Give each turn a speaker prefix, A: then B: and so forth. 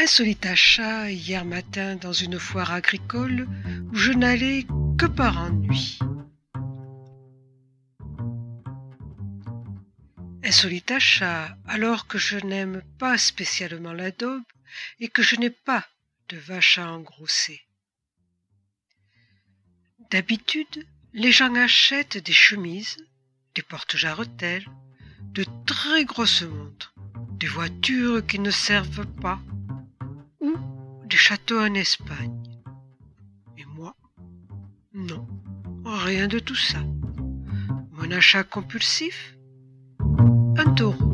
A: Insolite achat hier matin dans une foire agricole où je n'allais que par ennui. Insolite achat alors que je n'aime pas spécialement la daube et que je n'ai pas de vache à engrosser. D'habitude, les gens achètent des chemises, des porte-jarretelles, de très grosses montres, des voitures qui ne servent pas, ou des châteaux en Espagne. Et moi, non, rien de tout ça. Mon achat compulsif, un taureau.